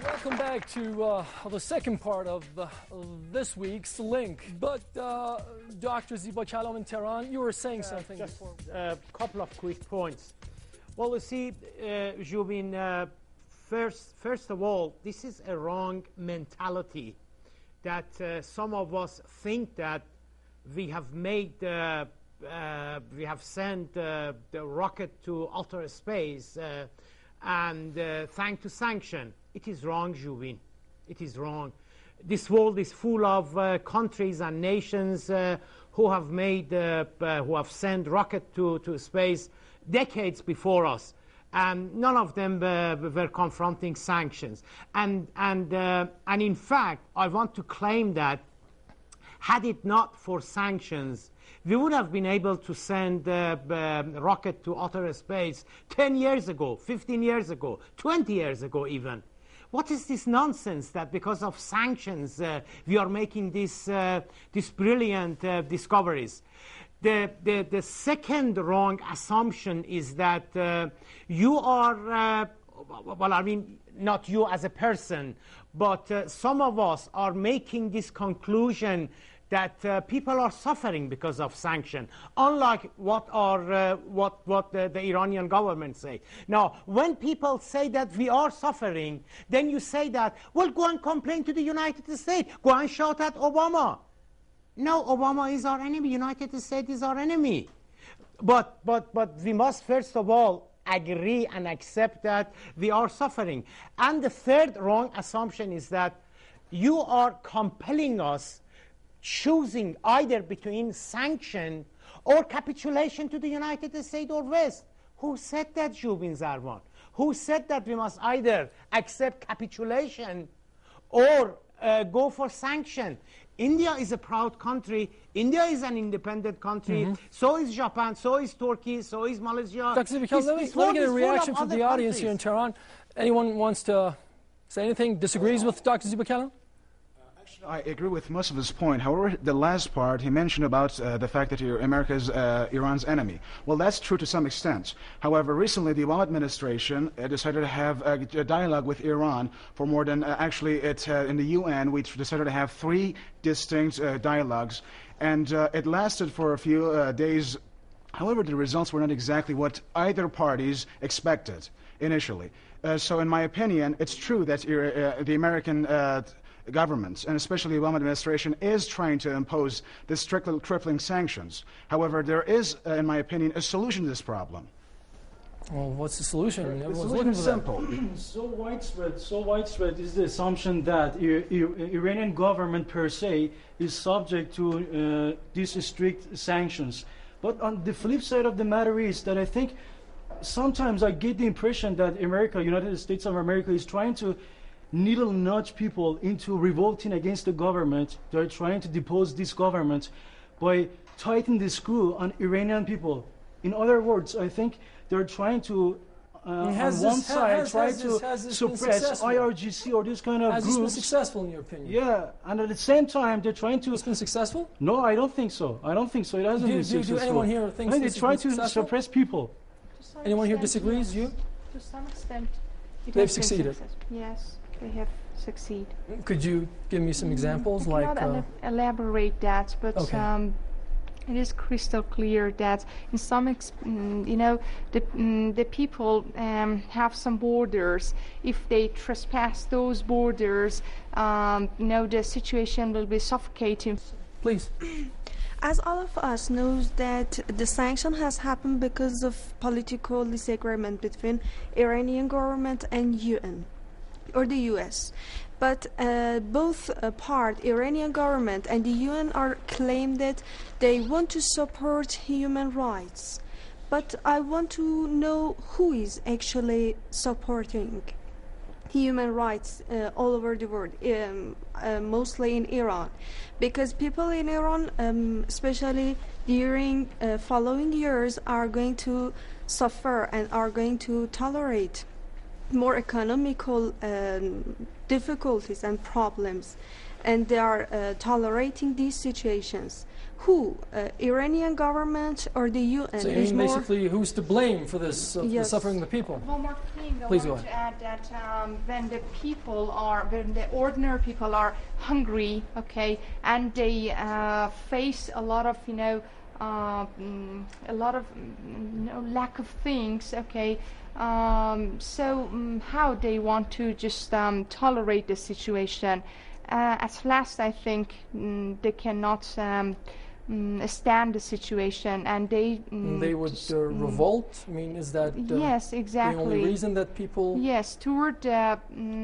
Welcome back to the second part of this week's link. But Dr. Ziba Kalam in Tehran, you were saying something just before. A couple of quick points. Well, you see, Zhubin, first of all, this is a wrong mentality that some of us think that we have made, we have sent the rocket to outer space and thanks to sanction. It is wrong, Zhubin. It is wrong. This world is full of countries and nations who have made, who have sent rocket to space decades before us, and none of them were confronting sanctions. And in fact, I want to claim that had it not for sanctions, we would have been able to send a rocket to outer space 10 years ago, 15 years ago, 20 years ago even. What is this nonsense that because of sanctions we are making these brilliant discoveries? The second wrong assumption is that you are, well, I mean, not you as a person, but some of us are making this conclusion that people are suffering because of sanction, unlike what the Iranian government say. Now, when people say that we are suffering, then you say that, well, go and complain to the United States, go and shout at Obama. No, Obama is our enemy, United States is our enemy. But we must first of all agree and accept that we are suffering. And the third wrong assumption is that you are compelling us choosing either between sanction or capitulation to the United States or West. Who said that, Zhubin Zarwan? Who said that we must either accept capitulation or go for sanction? India is a proud country. India is an independent country. So is Japan, so is Turkey, so is Malaysia. Dr. Ziba Kalam, let me get a reaction from the audience here in Tehran. Anyone wants to say anything, disagrees with Dr. Ziba Kalam? I agree with most of his point. However, the last part, he mentioned about the fact that America is Iran's enemy. Well, that's true to some extent. However, recently the Obama administration decided to have a dialogue with Iran for more than, actually, in the UN, we decided to have 3 distinct dialogues. And it lasted for a few days. However, the results were not exactly what either parties expected initially. So in my opinion, it's true that the American government, and especially the Obama administration, is trying to impose the strict crippling sanctions. However, there is, in my opinion, a solution to this problem. Well, what's the solution? The solution is simple. So widespread is the assumption that Iranian government per se is subject to these strict sanctions. But on the flip side of the matter is that I think sometimes I get the impression that America, United States of America, is trying to needle nudge people into revolting against the government. They're trying to depose this government by tightening the screw on Iranian people. In other words, I think they're trying to, on one side, try to suppress IRGC or this kind of groups. Has this been successful in your opinion? Yeah, and at the same time, they're trying to... It's been successful? No, I don't think so. I don't think so. It hasn't been successful. Do anyone here think I think they try to suppress people. Anyone here disagrees? Yes. You? To some extent. They've succeeded? Yes. They have succeeded. Could you give me some examples? I cannot elaborate that, but okay. It is crystal clear that in some, the people have some borders. If they trespass those borders, the situation will be suffocating. Please. As all of us knows that the sanction has happened because of political disagreement between Iranian government and UN. Or the US, but both Iranian government and the UN are claim that they want to support human rights. But I want to know who is actually supporting human rights all over the world, mostly in Iran, because people in Iran, especially during following years, are going to suffer and are going to tolerate more economical difficulties and problems, and they are tolerating these situations. Who? Iranian government or the UN? So you mean basically who's to blame for this, the Yes. suffering of the people? One more thing I Please go wanted to add that when the ordinary people are hungry, okay, and they face a lot of, lack of things, okay, how they want to just tolerate the situation. At last, I think they cannot stand the situation, and they would revolt. I mean, is that yes, exactly the only reason that people? Yes, toward their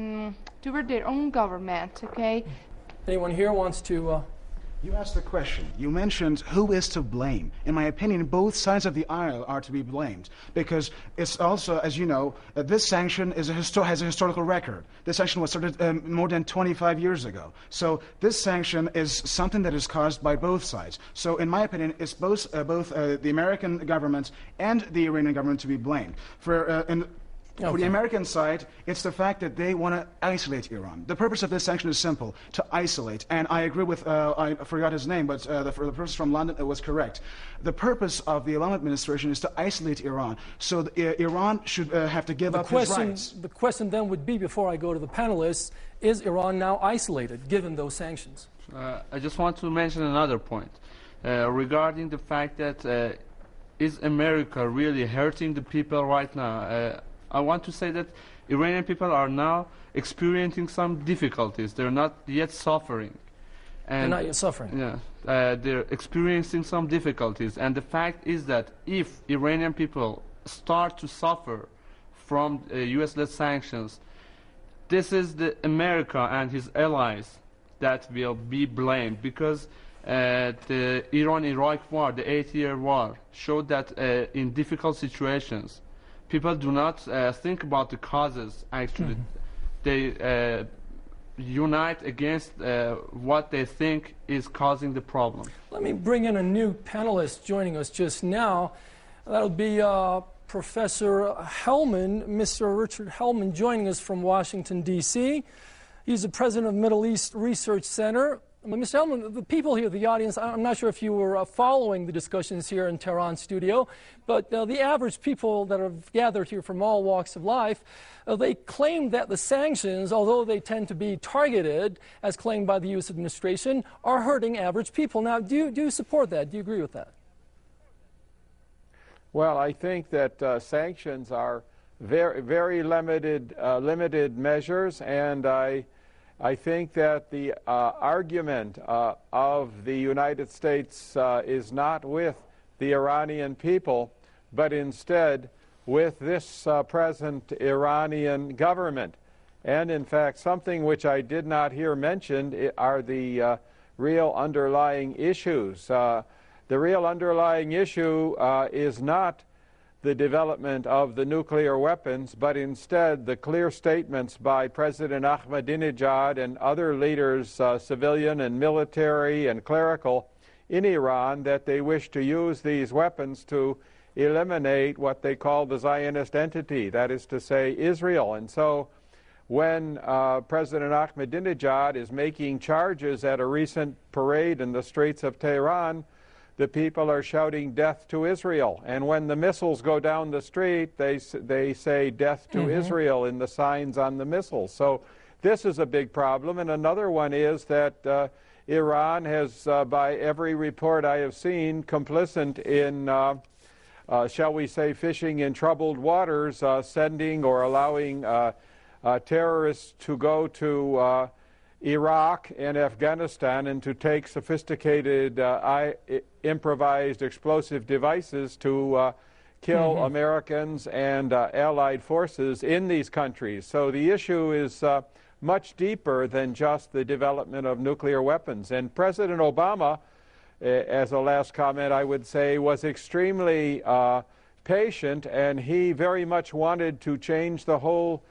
own government. Okay. Anyone here wants to? You asked the question. You mentioned who is to blame. In my opinion, both sides of the aisle are to be blamed, because it's also, as you know, this sanction has a historical record. This sanction was started more than 25 years ago. So this sanction is something that is caused by both sides. So in my opinion, it's both the American government and the Iranian government to be blamed. For the American side, it's the fact that they want to isolate Iran. The purpose of this sanction is simple, to isolate. And I agree with, I forgot his name, but the person from London was correct. The purpose of the Obama administration is to isolate Iran. So Iran should have to give up his rights. The question then would be, before I go to the panelists, is Iran now isolated, given those sanctions? I just want to mention another point regarding the fact that is America really hurting the people right now? I want to say that Iranian people are now experiencing some difficulties. They're not yet suffering. And they're not yet suffering. Yeah, they're experiencing some difficulties. And the fact is that if Iranian people start to suffer from U.S.-led sanctions, this is the America and his allies that will be blamed, because the Iran-Iraq war, the 8-year war, showed that in difficult situations, people do not think about the causes, actually. They unite against what they think is causing the problem. Let me bring in a new panelist joining us just now. That'll be Professor Hellman, Mr. Richard Hellman, joining us from Washington, D.C. He's the president of Middle East Research Center. Mr. Hellman, the people here, the audience, I'm not sure if you were following the discussions here in Tehran studio, but the average people that have gathered here from all walks of life, they claim that the sanctions, although they tend to be targeted, as claimed by the U.S. administration, are hurting average people. Now, do you support that? Do you agree with that? Well, I think that sanctions are very limited measures, and I think that the argument of the United States is not with the Iranian people, but instead with this present Iranian government. And in fact, something which I did not hear mentioned are the real underlying issues. The real underlying issue is not the development of the nuclear weapons, but instead the clear statements by President Ahmadinejad and other leaders, civilian and military and clerical, in Iran, that they wish to use these weapons to eliminate what they call the Zionist entity, that is to say, Israel. And so when President Ahmadinejad is making charges at a recent parade in the streets of Tehran, the people are shouting death to Israel. And when the missiles go down the street, they say death to Israel in the signs on the missiles. So this is a big problem. And another one is that Iran has, by every report I have seen, complicit in, shall we say, fishing in troubled waters, sending or allowing terrorists to go to Iraq and Afghanistan and to take sophisticated improvised explosive devices to kill Americans and allied forces in these countries. So the issue is much deeper than just the development of nuclear weapons. And President Obama, as a last comment, I would say, was extremely patient, and he very much wanted to change the whole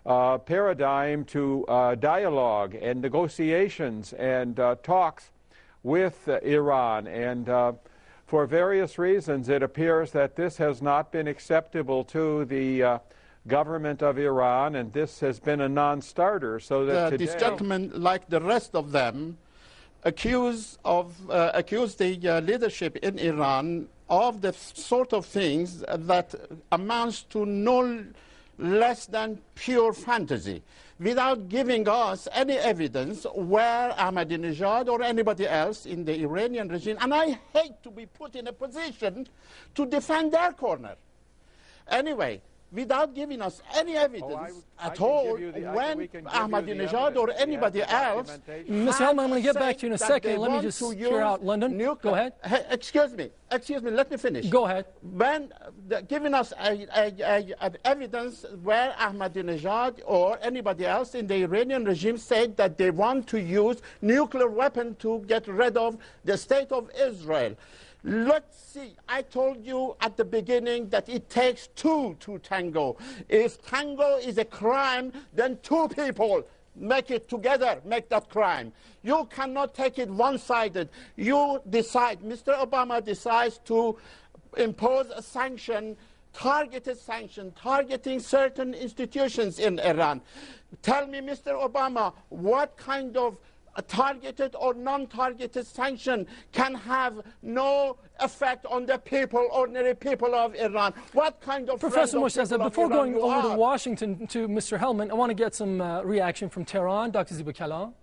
paradigm to dialogue and negotiations and talks with Iran. And for various reasons, it appears that this has not been acceptable to the government of Iran, and this has been a non-starter. So that this gentleman, like the rest of them, accuse the leadership in Iran of the sort of things that amounts to no less than pure fantasy, without giving us any evidence where Ahmadinejad or anybody else in the Iranian regime, and I hate to be put in a position to defend their corner. Anyway, without giving us any evidence at all when Ahmadinejad or anybody else... Ms. Hellman, I'm going to get back to you in a second. Let me just clear out London. Go ahead. Excuse me, let me finish. Go ahead. When giving us evidence where Ahmadinejad or anybody else in the Iranian regime said that they want to use nuclear weapon to get rid of the state of Israel. Let's see, I told you at the beginning that it takes two to tango. If tango is a crime, then two people make it together, make that crime. You cannot take it one-sided. You decide, Mr. Obama decides to impose a sanction, targeted sanction, targeting certain institutions in Iran. Tell me, Mr. Obama, what kind of a targeted or non-targeted sanction can have no effect on the people, ordinary people of Iran? What kind of... Professor Moshteza, before going over to Washington to Mr. Hellman, I want to get some reaction from Tehran. Dr. Ziba Kalam.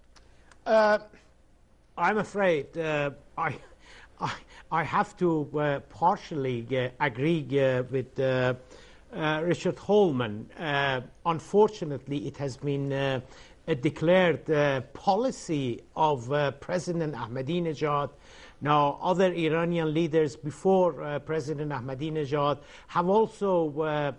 I'm afraid I have to partially agree with Richard Holman. Unfortunately, it has been a declared policy of President Ahmadinejad. Now, other Iranian leaders before President Ahmadinejad have also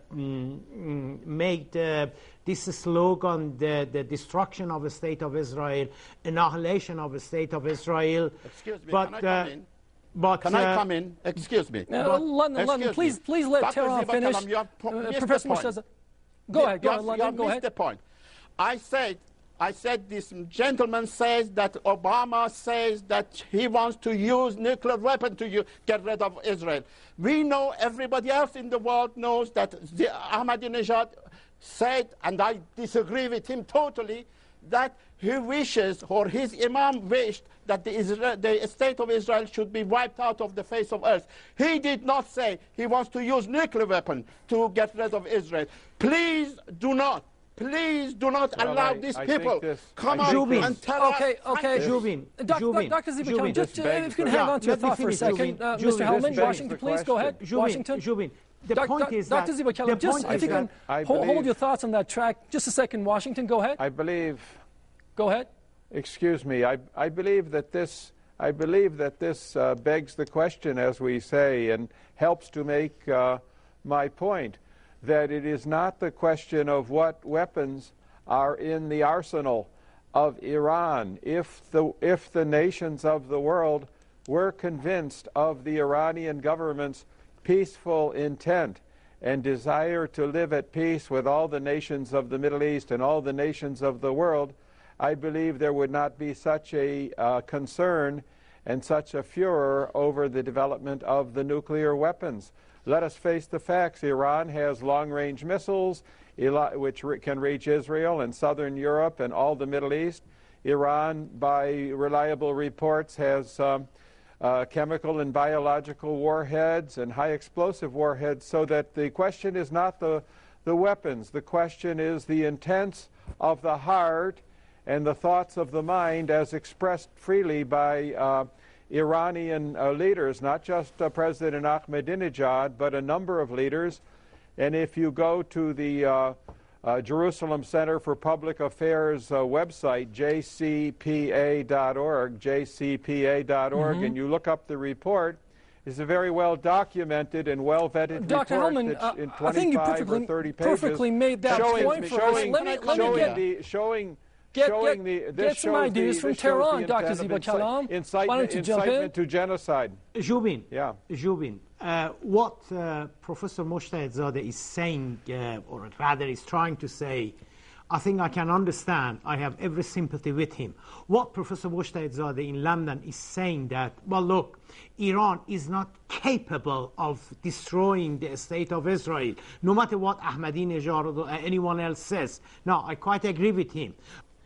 made this slogan, the destruction of the state of Israel, annihilation of the state of Israel. Excuse me, can I come in? Can I come in? Excuse me. London, please let Tehran finish. Professor Moshteza, go ahead, London, go ahead. The point. I said this gentleman says that Obama says that he wants to use nuclear weapon to get rid of Israel. We know, everybody else in the world knows that Ahmadinejad said, and I disagree with him totally, that he wishes, or his imam wished, that the state of Israel should be wiped out of the face of earth. He did not say he wants to use nuclear weapon to get rid of Israel. Please do not allow these people come out and tell us... Okay. Dr. Ziba Kalam, just if you can hang on to your thought for a second. Mr. Hellman, Washington, please, go ahead. Washington. The point is that... Dr. Ziba Kalam, just if you can hold your thoughts on that track. Just a second, Washington, go ahead. I believe... Go ahead. Excuse me. I believe that this begs the question, as we say, and helps to make my point, that it is not the question of what weapons are in the arsenal of Iran. If the nations of the world were convinced of the Iranian government's peaceful intent and desire to live at peace with all the nations of the Middle East and all the nations of the world, I believe there would not be such a concern and such a furor over the development of the nuclear weapons. Let us face the facts. Iran has long-range missiles which can reach Israel and southern Europe and all the Middle East. Iran, by reliable reports, has chemical and biological warheads and high explosive warheads, so that the question is not the weapons. The question is the intents of the heart and the thoughts of the mind as expressed freely by Iranian leaders, not just President Ahmadinejad, but a number of leaders. And if you go to the Jerusalem Center for Public Affairs website, jcpa.org, and you look up the report, it's a very well documented and well vetted Dr. report Hellman, that's in 25 I think you or 30 pages. perfectly made that point for us. Get some ideas from Tehran, Dr. Ziba Kalam. Why don't you jump in? Incitement to genocide. Zhubin, yeah. Zhubin, what Professor Moshtezadeh is saying, or rather is trying to say, I think I can understand. I have every sympathy with him. What Professor Moshtezadeh in London is saying that, well, look, Iran is not capable of destroying the state of Israel, no matter what Ahmadinejad or anyone else says. No, I quite agree with him.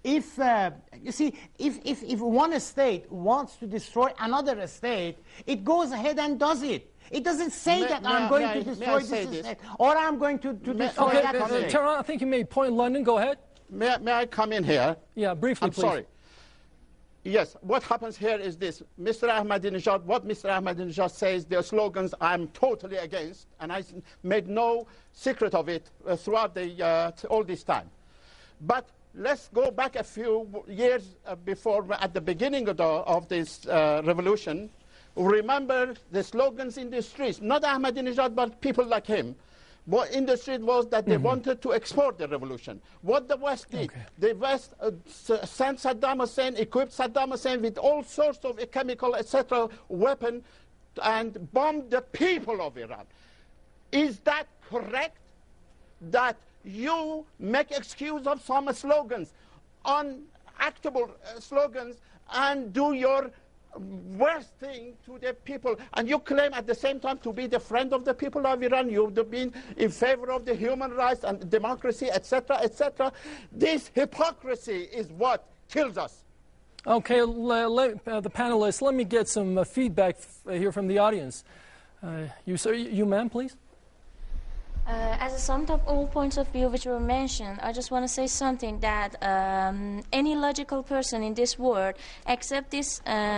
if you see, if one state wants to destroy another state, it goes ahead and does it. It doesn't say that I'm going to destroy this state, or I'm going to destroy that state. Tehran, I think you made a point. London, go ahead. May I come in here? Yeah, briefly, I'm please. sorry. Yes, what happens here is this. Mr. Ahmadinejad, what Mr. Ahmadinejad says, the slogans I'm totally against, and I made no secret of it throughout all this time. But let's go back a few years before, at the beginning of this revolution. Remember the slogans in the streets, not Ahmadinejad, but people like him. What in the street was that they wanted to export the revolution. What the West did, the West sent Saddam Hussein, equipped Saddam Hussein with all sorts of chemical, etc., weapon, and bombed the people of Iran. Is that correct? That you make excuse of some slogans, unactable slogans, and do your worst thing to the people, and you claim at the same time to be the friend of the people of Iran. You've been in favor of the human rights and democracy, etc., etc. This hypocrisy is what kills us. Okay, the panelists, let me get some feedback here from the audience. You ma'am, please. As a sum of all points of view which were mentioned, I just want to say something that any logical person in this world accept this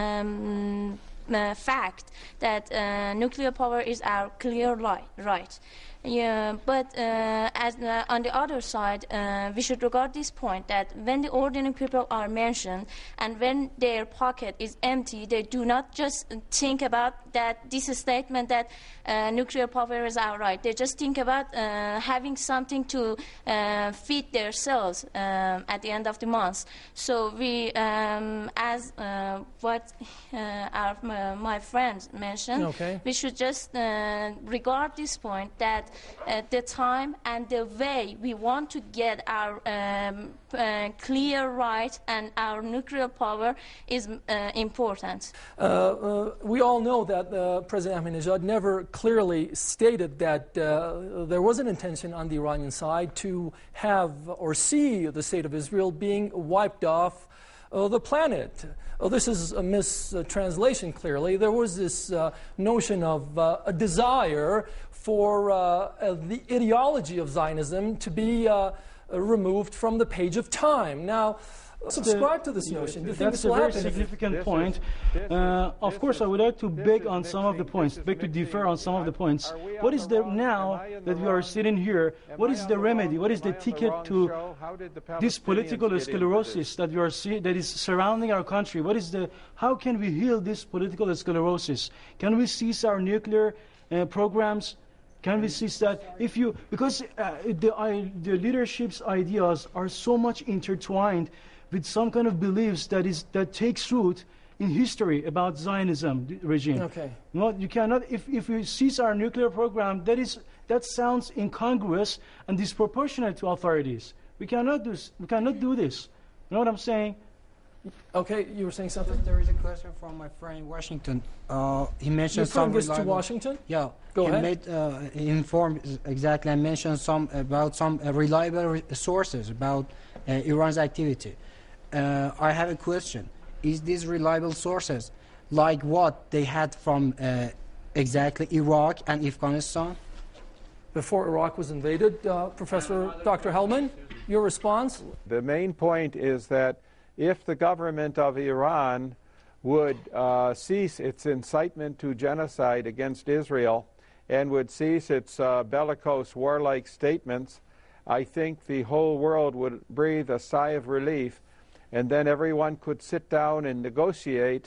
fact that nuclear power is our clear right. Yeah, but on the other side, we should regard this point that when the ordinary people are mentioned and when their pocket is empty, they do not just think about that this statement that nuclear power is our right. They just think about having something to feed themselves at the end of the month. So we, as what my friend mentioned, we should just regard this point that the time and the way we want to get our clear right and our nuclear power is important. We all know that President Ahmadinejad never clearly stated that there was an intention on the Iranian side to have or see the state of Israel being wiped off the planet. This is a mistranslation, clearly. There was this notion of a desire for the ideology of Zionism to be removed from the page of time. Now, subscribe to this notion. Do you think this will happen? That's a very significant point. Of course, I would like to beg on some of the points, beg to differ on some of the points. What is there now that we are sitting here? What is the remedy? What is the ticket to this political sclerosis that we are seeing, that is surrounding our country? What is the? How can we heal this political sclerosis? Can we cease our nuclear programs? Can we see that because the leadership's ideas are so much intertwined with some kind of beliefs that takes root in history about Zionism regime. Okay. No, you cannot. If we cease our nuclear program, that sounds incongruous and disproportionate to authorities. We cannot do this. You know what I'm saying? Okay, you were saying something? There is a question from my friend in Washington. He mentioned some reliable... to Washington? Yeah. Go ahead. He informed exactly and mentioned some reliable sources about Iran's activity. I have a question. Is these reliable sources like what they had from exactly Iraq and Afghanistan? Before Iraq was invaded, Professor Dr. Hellman, your response? The main point is that if the government of Iran would cease its incitement to genocide against Israel and would cease its bellicose, warlike statements, I think the whole world would breathe a sigh of relief, and then everyone could sit down and negotiate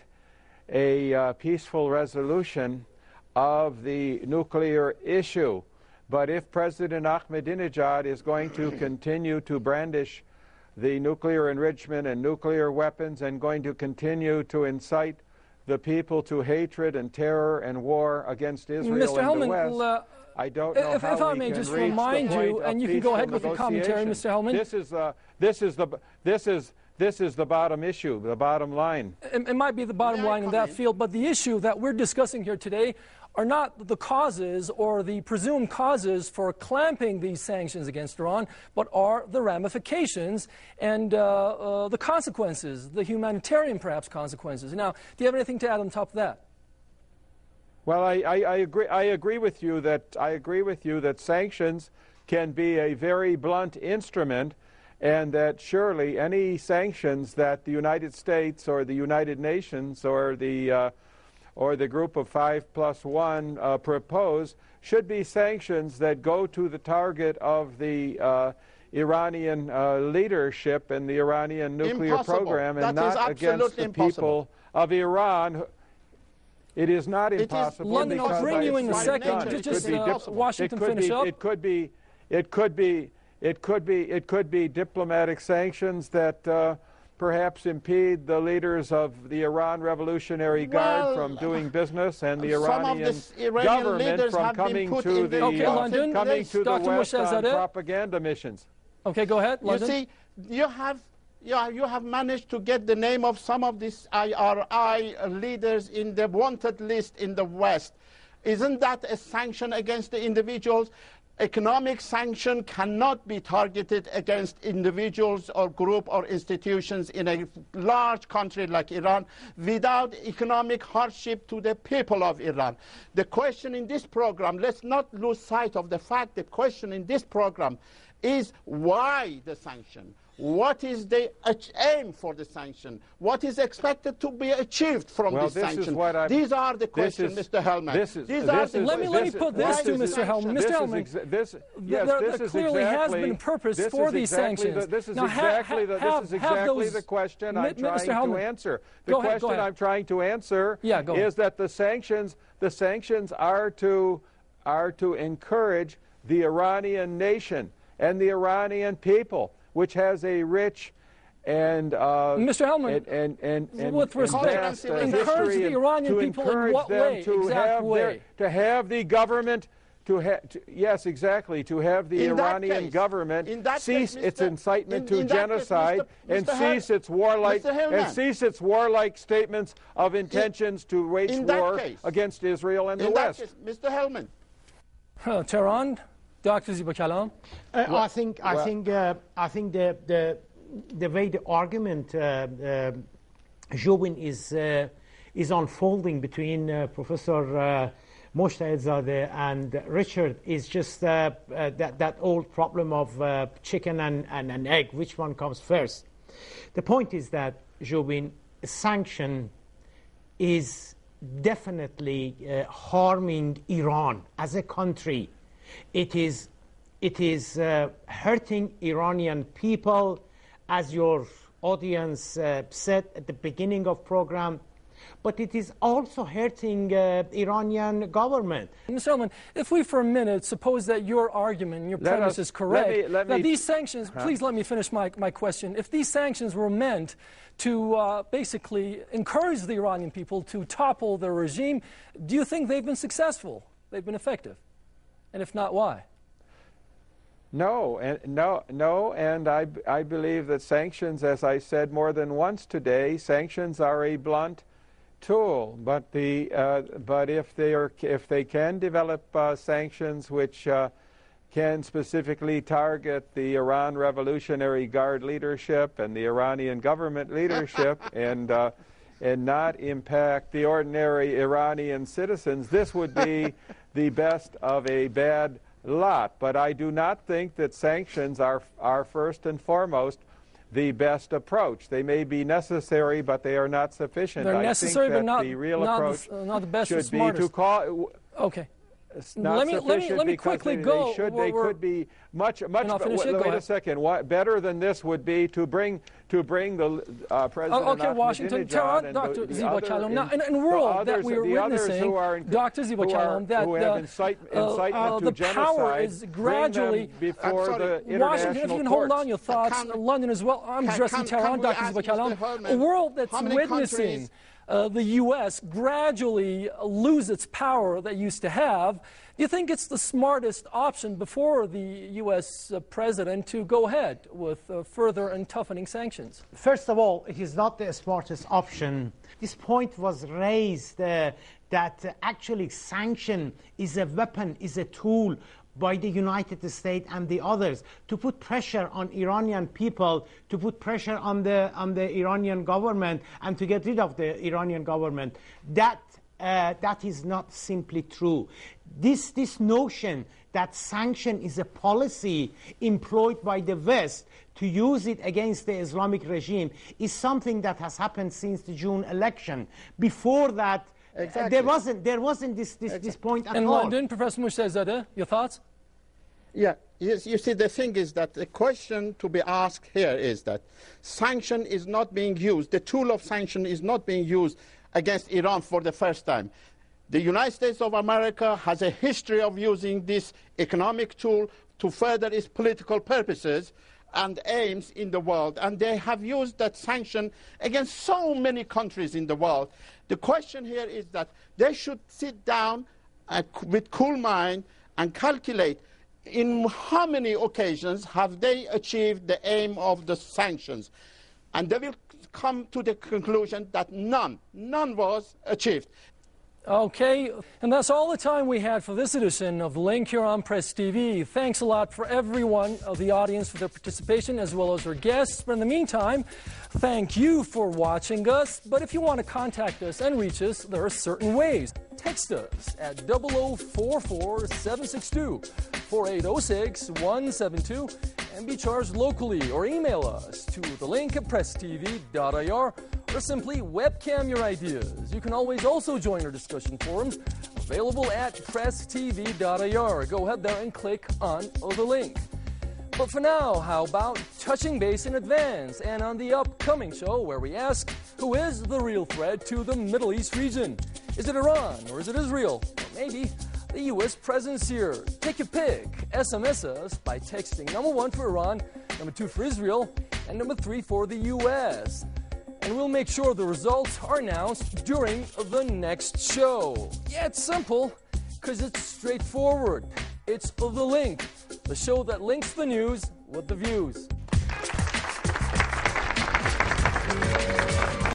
a peaceful resolution of the nuclear issue. But if President Ahmadinejad is going to continue to brandish the nuclear enrichment and nuclear weapons and going to continue to incite the people to hatred and terror and war against Israel Mr. and Hellman, the West, I don't know if how I we may can just reach remind the point you, and of you can go ahead peaceful with the commentary, Mr. Hellman. this is the bottom issue, the bottom line. It might be the bottom line in that field, but the issue that we're discussing here today are not the causes or the presumed causes for clamping these sanctions against Iran, but are the ramifications and the consequences, the humanitarian perhaps consequences. Now, do you have anything to add on top of that? Well, I agree with you that sanctions can be a very blunt instrument, and that surely any sanctions that the United States or the United Nations or the group of 5+1 propose should be sanctions that go to the target of the Iranian leadership and the Iranian nuclear program, and not against the people of Iran. It is not impossible. London, I'll bring you in a second. Just Washington, finish up. It could be diplomatic sanctions that perhaps impede the leaders of the Iran Revolutionary Guard from doing business, and the Iranian government from coming to the West on propaganda missions. Okay, go ahead, London. You see, you have managed to get the name of some of these IRI leaders in the wanted list in the West. Isn't that a sanction against the individuals? Economic sanction cannot be targeted against individuals or group or institutions in a large country like Iran without economic hardship to the people of Iran. The question in this program, let's not lose sight of the fact, the question in this program is why the sanction? What is the aim for the sanction? What is expected to be achieved from this sanction? These are the questions, Mr. Hellman. Let me put this to Mr. Hellman. Mr. Hellman, there clearly has been a purpose for these sanctions. This is exactly the question I'm trying to answer. The question I'm trying to answer is that the sanctions are to encourage the Iranian nation and the Iranian people, which has a rich and Mr. Hellman, with respect, encourage the Iranian people in what way? To have the government, yes, exactly, to have the Iranian government cease its incitement to genocide and cease its warlike statements of intentions to wage war against Israel and the West. Mr. Hellman, Tehran. Dr. Ziba Kalam? I think the way the argument Joubin is unfolding between Professor Mojtahedzadeh and Richard is just that old problem of chicken and egg, which one comes first. The point is that, Joubin, sanction is definitely harming Iran as a country. It is hurting Iranian people, as your audience said at the beginning of program, but it is also hurting Iranian government. Mr. Hellman, if we for a minute suppose that your argument, your premise is correct, that these sanctions, please let me finish my question. If these sanctions were meant to basically encourage the Iranian people to topple the regime, do you think they've been successful? They've been effective? And if not, why? No, and I believe that sanctions, as I said more than once today, sanctions are a blunt tool. But if they can develop sanctions which can specifically target the Iran Revolutionary Guard leadership and the Iranian government leadership and not impact the ordinary Iranian citizens, this would be the best of a bad lot. But I do not think that sanctions are first and foremost the best approach. They may be necessary, but they are not sufficient. They're necessary, but not the real approach not the best or should be smartest. to call. Okay. Let me quickly go. They could be much. Wait a second. Better than this would be to bring the President. Okay, Washington, Tehran, Dr. Ziba Kalam. Now, in a world that we are witnessing, Dr. Ziba Kalam, that the power is gradually. Washington, if you can hold on your thoughts, London as well. I'm addressing Tehran, Dr. Ziba Kalam. A world that's witnessing the U.S. gradually lose its power that it used to have, do you think it's the smartest option before the U.S. President to go ahead with further and toughening sanctions? First of all, it is not the smartest option. This point was raised that actually sanction is a weapon, is a tool by the United States and the others to put pressure on Iranian people, to put pressure on the Iranian government, and to get rid of the Iranian government. That is not simply true. This notion that sanction is a policy employed by the West to use it against the Islamic regime is something that has happened since the June election. Before that, exactly. There wasn't this point at all. In London, Professor Moshaizadeh, your thoughts? Yeah, yes, you see, the thing is that the question to be asked here is that sanction is not being used, the tool of sanction is not being used against Iran for the first time. The United States of America has a history of using this economic tool to further its political purposes and aims in the world, and they have used that sanction against so many countries in the world. The question here is that they should sit down with cool mind and calculate in how many occasions have they achieved the aim of the sanctions, and they will come to the conclusion that none was achieved. Okay, and that's all the time we had for this edition of Link here on Press TV. Thanks a lot for everyone of the audience for their participation, as well as our guests. But in the meantime, thank you for watching us. But if you want to contact us and reach us, there are certain ways. Text us at 0044-762-4806-172 and be charged locally, or email us to thelink@presstv.ir, or simply webcam your ideas. You can always also join our discussion forums available at presstv.ir. Go ahead there and click on the link. But for now, how about touching base in advance and on the upcoming show where we ask, who is the real threat to the Middle East region? Is it Iran or is it Israel? Or maybe the U.S. presence here? Take your pick. SMS us by texting number 1 for Iran, number 2 for Israel, and number 3 for the U.S. And we'll make sure the results are announced during the next show. Yeah, it's simple, because it's straightforward. It's The Link, the show that links the news with the views.